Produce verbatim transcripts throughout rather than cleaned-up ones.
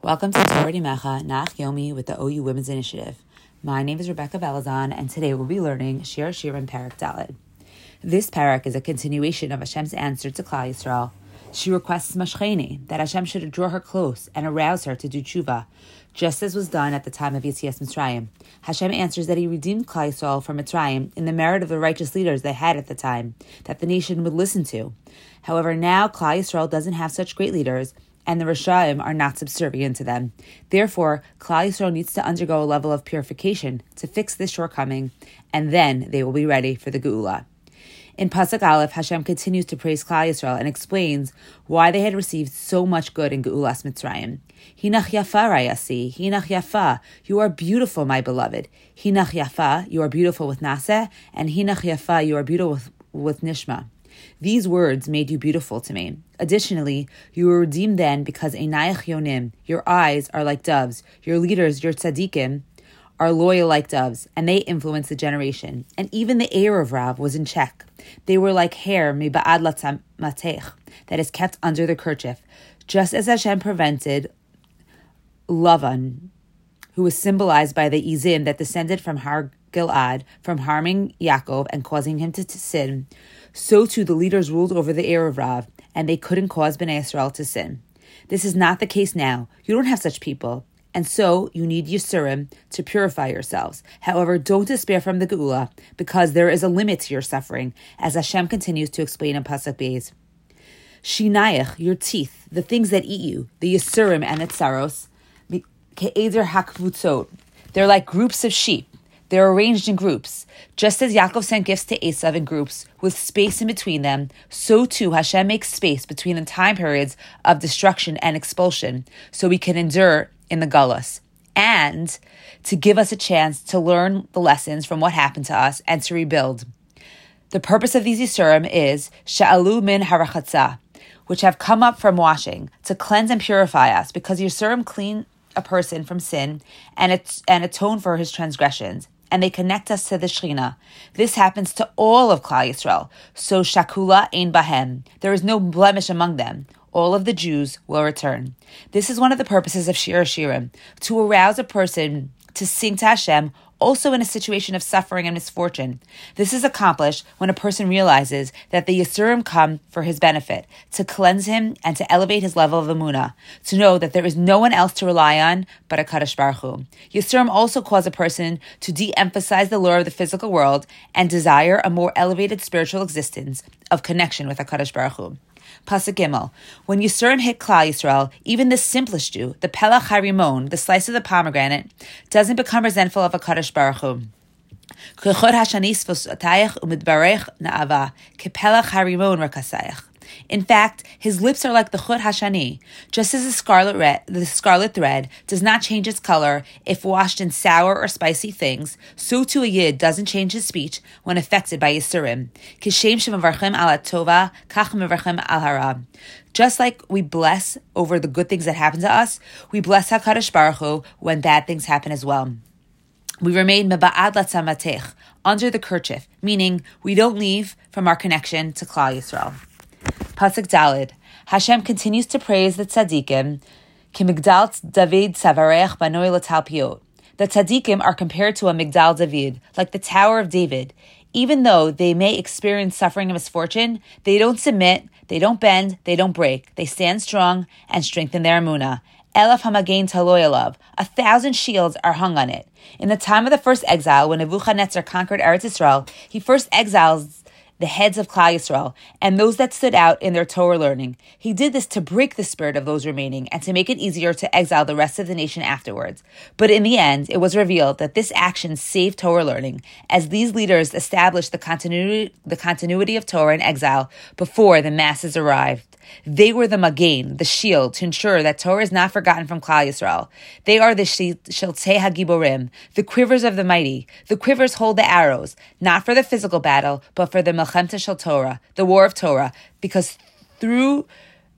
Welcome to Torah Mecha Nach Yomi with the O U Women's Initiative. My name is Rebecca Belazon, and today we'll be learning Shir Shirim Parak Daled. This parak is a continuation of Hashem's answer to Klal Yisrael. She requests Mashcheni, that Hashem should draw her close and arouse her to do tshuva, just as was done at the time of Yetzias Mitzrayim. Hashem answers that He redeemed Klal Yisrael from Mitzrayim in the merit of the righteous leaders they had at the time, that the nation would listen to. However, now Klal Yisrael doesn't have such great leaders, and the Rishayim are not subservient to them. Therefore, Klal Yisrael needs to undergo a level of purification to fix this shortcoming, and then they will be ready for the Geula. In Pasuk Aleph, Hashem continues to praise Klal Yisrael and explains why they had received so much good in Geulas Mitzrayim. Hinach yafa rayasi, hinach yafa, you are beautiful, my beloved. Hinach yafa, you are beautiful with Naseh, and hinach yafa, you are beautiful with, with Nishma. These words made you beautiful to me. Additionally, you were redeemed then because Einayach Yonim, your eyes are like doves. Your leaders, your tzaddikim, are loyal like doves, and they influence the generation. And even the heir of Rav was in check. They were like hair miba'ad latzamatech, that is kept under the kerchief, just as Hashem prevented Lavan, who was symbolized by the Izim that descended from Har Gilad, from harming Yaakov and causing him to, to sin. So too the leaders ruled over the heir of Rav, and they couldn't cause Bnei Yisrael to sin. This is not the case now. You don't have such people, and so you need Yisurim to purify yourselves. However, don't despair from the Geula, because there is a limit to your suffering, as Hashem continues to explain in Pasuk Beis. Shinayach, your teeth, the things that eat you, the Yisurim and the Tsaros, Ke'eder hakvutzot, they're like groups of sheep. They're arranged in groups. Just as Yaakov sent gifts to Esav in groups with space in between them, so too Hashem makes space between the time periods of destruction and expulsion so we can endure in the Galus, and to give us a chance to learn the lessons from what happened to us and to rebuild. The purpose of these Yisurim is Sha'alu min harachatza, which have come up from washing, to cleanse and purify us, because Yisurim clean a person from sin and, at- and atone for his transgressions, and they connect us to the Shekhinah. This happens to all of Klal Yisrael. So Shakula ein bahem, there is no blemish among them. All of the Jews will return. This is one of the purposes of Shir Shirim, to arouse a person to sing to Hashem, also in a situation of suffering and misfortune. This is accomplished when a person realizes that the Yisurim come for his benefit, to cleanse him and to elevate his level of Emunah, to know that there is no one else to rely on but HaKadosh Baruch Hu. Yisurim also cause a person to de-emphasize the lure of the physical world and desire a more elevated spiritual existence of connection with HaKadosh Baruch Hu. Pasuk Gimel. When Yisurim hit Klal Yisrael, even the simplest Jew, the Pelach HaRimon, the slice of the pomegranate, doesn't become resentful of HaKadosh Baruch Hu. Kechod hashani sfosotayach umidbarech na'ava, kepelach harimon rakasayach. In fact, his lips are like the chut hashani. Just as the scarlet, red, the scarlet thread does not change its color if washed in sour or spicy things, so too a yid doesn't change his speech when affected by Yisurim. Kishem shemavarchem ala tova, kach mevarchem al hara. Just like we bless over the good things that happen to us, we bless HaKadosh Baruch Hu when bad things happen as well. We remain meba'ad latzamatech, under the kerchief, meaning we don't leave from our connection to Klal Yisrael. Pasuk Daled. Hashem continues to praise the tzaddikim. Kimigdal David Savarech Banoi Latalpiot. The tzaddikim are compared to a Migdal David, like the Tower of David. Even though they may experience suffering and misfortune, they don't submit, they don't bend, they don't break. They stand strong and strengthen their emunah. Elaf hamagain taloyalav. A thousand shields are hung on it. In the time of the first exile, when Nebuchadnezzar conquered Eretz Yisrael, he first exiles the heads of Klal Yisrael, and those that stood out in their Torah learning. He did this to break the spirit of those remaining and to make it easier to exile the rest of the nation afterwards. But in the end, it was revealed that this action saved Torah learning, as these leaders established the continuity, the continuity of Torah in exile before the masses arrived. They were the magain, the shield, to ensure that Torah is not forgotten from Klal Yisrael. They are the shiltei hagiborim, the quivers of the mighty. The quivers hold the arrows, not for the physical battle, but for the melchemta shel Torah, the war of Torah, because through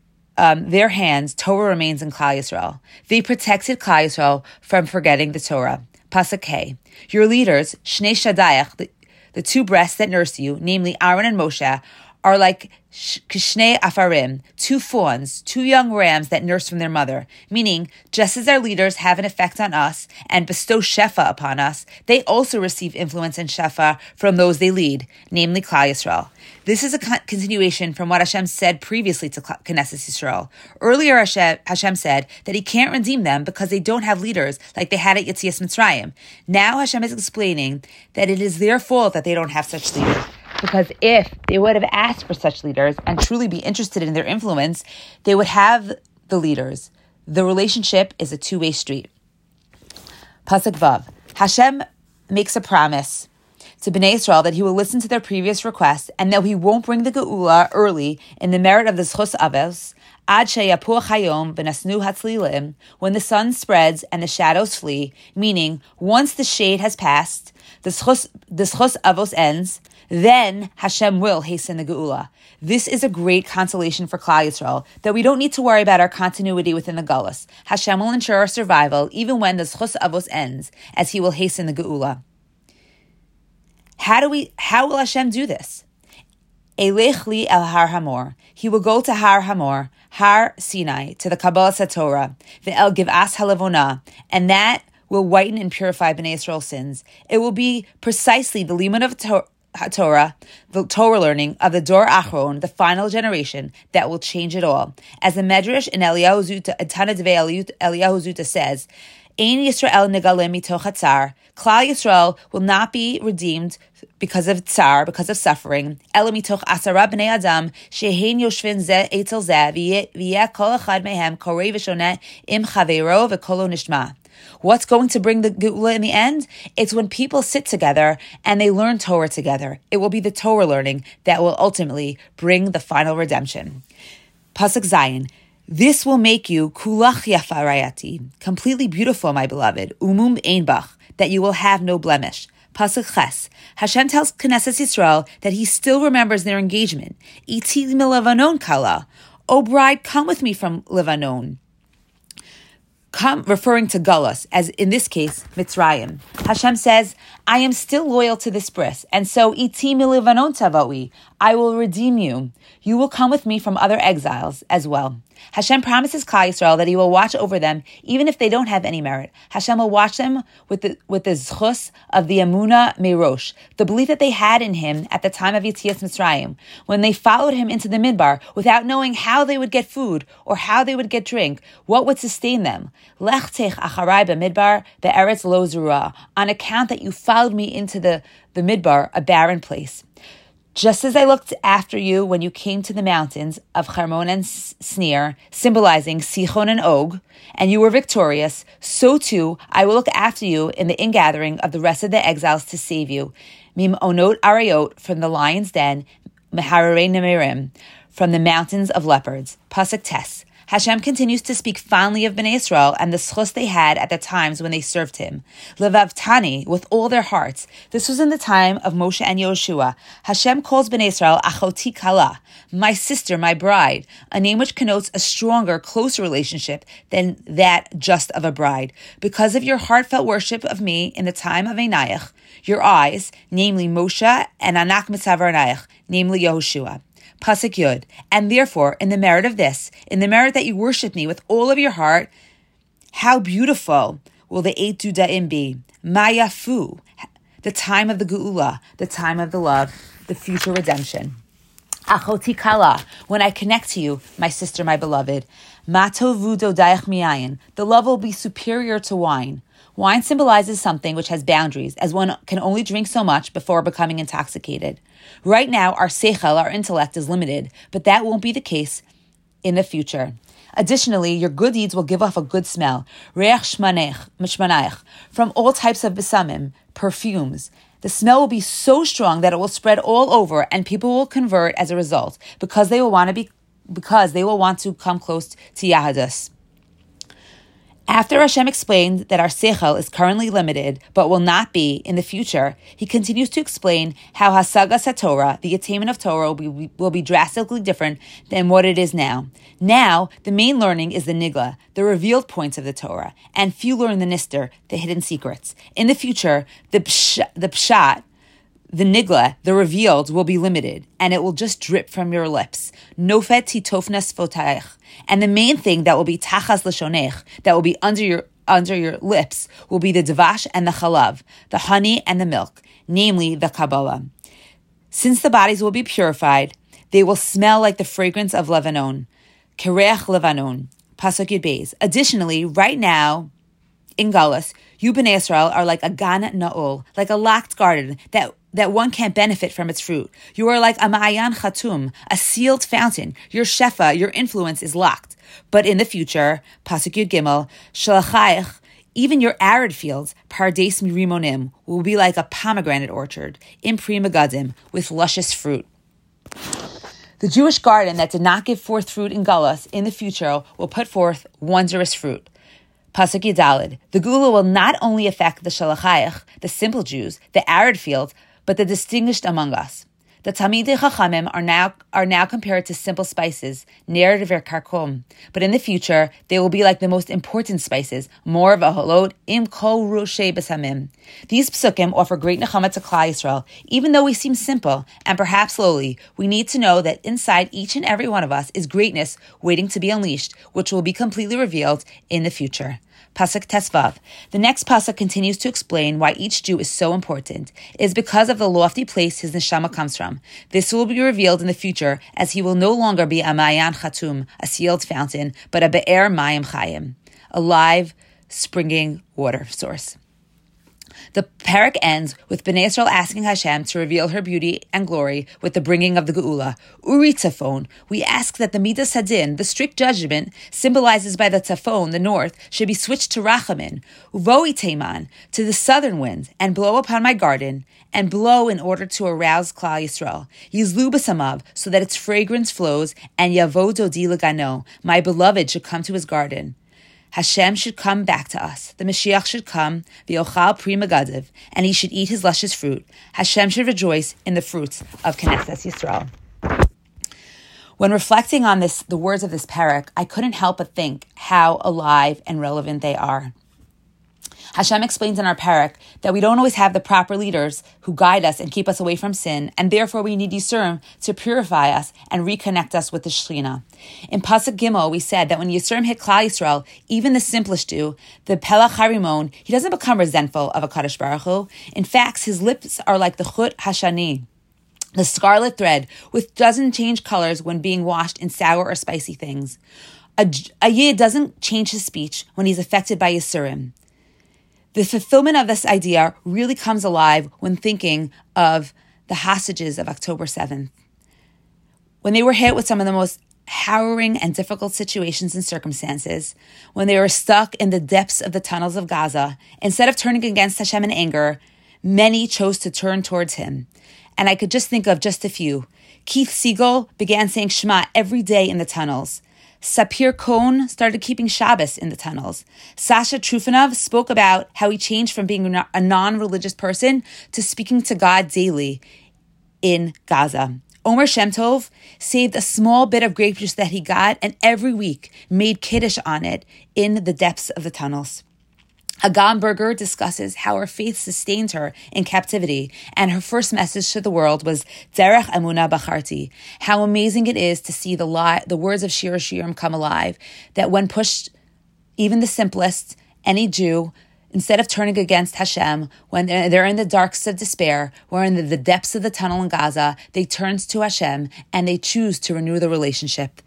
um, their hands, Torah remains in Klal Yisrael. They protected Klal Yisrael from forgetting the Torah. Pasuk Hey. Your leaders, Shnei Shadayach, the, the two breasts that nurse you, namely Aaron and Moshe, are like kishnei afarim, two fawns, two young rams that nurse from their mother. Meaning, just as our leaders have an effect on us and bestow shefa upon us, they also receive influence and shefa from those they lead, namely Klal Yisrael. This is a con- continuation from what Hashem said previously to Knesset Yisrael. Earlier, Hashem, Hashem said that He can't redeem them because they don't have leaders like they had at Yetzias Mitzrayim. Now Hashem is explaining that it is their fault that they don't have such leaders. Because if they would have asked for such leaders and truly be interested in their influence, they would have the leaders. The relationship is a two-way street. Pasuk Vav. Hashem makes a promise to Bnei Yisrael that He will listen to their previous requests and that He won't bring the Geula early in the merit of the Zchus Avos, Ad sheyapuach hayom v'nasnu hatzlilim, when the sun spreads and the shadows flee, meaning once the shade has passed, the Zchus, the Zchus Avos ends, then Hashem will hasten the Geula. This is a great consolation for Klal Yisrael, that we don't need to worry about our continuity within the Galus. Hashem will ensure our survival even when the Zchus Avos ends, as He will hasten the Geula. How do we? How will Hashem do this? Elech li el Har Hamor. He will go to Har Hamor, Har Sinai, to the Kabbalah Satorah, the El Giv'as Halavona, and that will whiten and purify Bnei Yisrael's sins. It will be precisely the limud of Torah, Torah, the Torah learning of the Dor Achron, the final generation, that will change it all. As the Medrash in Eliyahu Zuta, Tana Devei Eliyahu Zuta says, Ein Yisrael negaleh mitoch hatzar. Klal Yisrael will not be redeemed because of tsar, because of suffering. Ela mitoch asara bnei adam shehein yoshvin ze etzel ze v'yeh kol echad mehem korei v'shoneh im chaveiro v'kolo nishma. What's going to bring the Geula in the end? It's when people sit together and they learn Torah together. It will be the Torah learning that will ultimately bring the final redemption. Pasuk Zayin. This will make you kulach yafa rayati, completely beautiful, my beloved, umum ein bach, that you will have no blemish. Pasuk Ches. Hashem tells Knesset Yisrael that He still remembers their engagement. Iti milevanon kala. O bride, come with me from Lebanon. Come, referring to Galus, as in this case, Mitzrayim. Hashem says, I am still loyal to this bris, and so iti milivanon tavoi, I will redeem you. You will come with me from other exiles as well. Hashem promises Klal Yisrael that He will watch over them, even if they don't have any merit. Hashem will watch them with the with the zchus of the Emunah Meirosh, the belief that they had in Him at the time of Yetzias Mitzrayim, when they followed Him into the Midbar without knowing how they would get food or how they would get drink, what would sustain them. Lech tech acharai b'midbar be'eretz lo zurah, on account that you followed me into the, the Midbar, a barren place. Just as I looked after you when you came to the mountains of Hermon and Snir, symbolizing Sichon and Og, and you were victorious, so too I will look after you in the ingathering of the rest of the exiles to save you. Mim onot arayot, from the lion's den, mehararei nemirim, from the mountains of leopards. Pasuk Tes. Hashem continues to speak fondly of Bnei Yisrael and the schus they had at the times when they served Him. Levav Tani, with all their hearts. This was in the time of Moshe and Yoshua. Hashem calls Bnei Yisrael Achoti Kala, my sister, my bride, a name which connotes a stronger, closer relationship than that just of a bride. Because of your heartfelt worship of me in the time of Einayach, your eyes, namely Moshe, and Anak Mitzavar Einayach, namely Yehoshua. Pasuk Yud, and therefore, in the merit of this, in the merit that you worship me with all of your heart, how beautiful will the eight Dudaim be? Mayafu, the time of the Geula, the time of the love, the future redemption. Achoti Kala, when I connect to you, my sister, my beloved. Matovu dodayach miyayin, the love will be superior to wine. Wine symbolizes something which has boundaries, as one can only drink so much before becoming intoxicated. Right now, our seichel, our intellect, is limited, but that won't be the case in the future. Additionally, your good deeds will give off a good smell, reach shmanech, from all types of besamim, perfumes. The smell will be so strong that it will spread all over, and people will convert as a result, because they will want to be, because they will want to come close to Yahadus. After Hashem explained that our seichel is currently limited, but will not be in the future, He continues to explain how Hasagas HaTorah, the attainment of Torah, will be, will be drastically different than what it is now. Now, the main learning is the nigla, the revealed points of the Torah, and few learn the nister, the hidden secrets. In the future, the psh, the pshat, the nigla, the revealed, will be limited, and it will just drip from your lips. Nofet titofna sfotaich. And the main thing that will be tachas l'shonech, that will be under your under your lips, will be the dvash and the chalav, the honey and the milk, namely the Kabbalah. Since the bodies will be purified, they will smell like the fragrance of Lebanon, Kereach Levanon, Pasuk Yud Beis. Additionally, right now, in Galus, you Bnei Israel are like a gan na'ul, like a locked garden that, that one can't benefit from its fruit. You are like a ma'ayan chatum, a sealed fountain. Your shefa, your influence is locked. But in the future, Pasuk Yud Gimel, Shalachayich, even your arid fields, Pardes Mirimonim, will be like a pomegranate orchard, Impri Megadim, with luscious fruit. The Jewish garden that did not give forth fruit in Galus in the future will put forth wondrous fruit. Pasuk Yudalid, the Gula will not only affect the Shalachayich, the simple Jews, the arid fields, but the distinguished among us. The Talmidei Chachamim are now are now compared to simple spices, ner ver karkom, but in the future they will be like the most important spices, more of a holot im kol roshei besamim. These psukim offer great nechama to Klal Yisrael. Even though we seem simple and perhaps lowly, we need to know that inside each and every one of us is greatness waiting to be unleashed, which will be completely revealed in the future. Pasuk Tesvav. The next pasuk continues to explain why each Jew is so important. It is because of the lofty place his neshama comes from. This will be revealed in the future, as he will no longer be a Ma'ayan Chatum, a sealed fountain, but a Be'er Mayim Chayim, a live, springing water source. The parak ends with Bnei Yisrael asking Hashem to reveal her beauty and glory with the bringing of the Geula. Uri Tzafon, we ask that the Midas Hadin, the strict judgment, symbolizes by the Tzafon, the north, should be switched to Rachamin, Uvoi Teiman, to the southern winds, and blow upon my garden, and blow in order to arouse Klal Yisrael. Yizlu b'samav, so that its fragrance flows, and Yavo Dodi Legano, my beloved should come to his garden. Hashem should come back to us. The Mashiach should come, v'yochal pri megadiv, and he should eat his luscious fruit. Hashem should rejoice in the fruits of Knesset Yisrael. When reflecting on this, the words of this parak, I couldn't help but think how alive and relevant they are. Hashem explains in our parak that we don't always have the proper leaders who guide us and keep us away from sin, and therefore we need Yisurim to purify us and reconnect us with the Shekhinah. In Pasuk Gimel, we said that when Yisurim hit Klal Yisrael, even the simplest Jew, the Pelach Harimon, he doesn't become resentful of a Kadosh Baruch Hu. In fact, his lips are like the Chut Hashani, the scarlet thread, which doesn't change colors when being washed in sour or spicy things. A, a Yid doesn't change his speech when he's affected by Yisurim. The fulfillment of this idea really comes alive when thinking of the hostages of October seventh. When they were hit with some of the most harrowing and difficult situations and circumstances, when they were stuck in the depths of the tunnels of Gaza, instead of turning against Hashem in anger, many chose to turn towards him. And I could just think of just a few. Keith Siegel began saying Shema every day in the tunnels. Sapir Cohn started keeping Shabbos in the tunnels. Sasha Trufanov spoke about how he changed from being a non-religious person to speaking to God daily in Gaza. Omer Shem Tov saved a small bit of grape juice that he got and every week made Kiddush on it in the depths of the tunnels. Agam Berger discusses how her faith sustained her in captivity, and her first message to the world was Derech Emunah Bacharti. How amazing it is to see the li- the words of Shir Shirim come alive, that when pushed, even the simplest, any Jew, instead of turning against Hashem, when they're in the darks of despair, or in the, the depths of the tunnel in Gaza, they turn to Hashem and they choose to renew the relationship.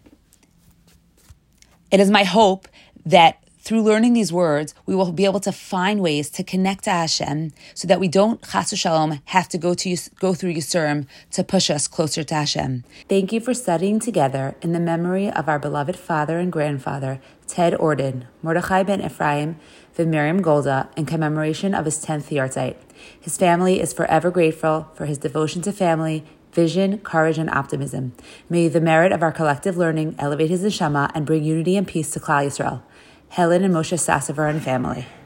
It is my hope that through learning these words, we will be able to find ways to connect to Hashem so that we don't, chas v'shalom, have to go to go through Yisurim to push us closer to Hashem. Thank you for studying together in the memory of our beloved father and grandfather, Ted Orden, Mordechai ben Ephraim, and Miriam Golda, in commemoration of his tenth yahrzeit. His family is forever grateful for his devotion to family, vision, courage, and optimism. May the merit of our collective learning elevate his neshama and bring unity and peace to Klal Yisrael. Helen and Moshe Sassover and family.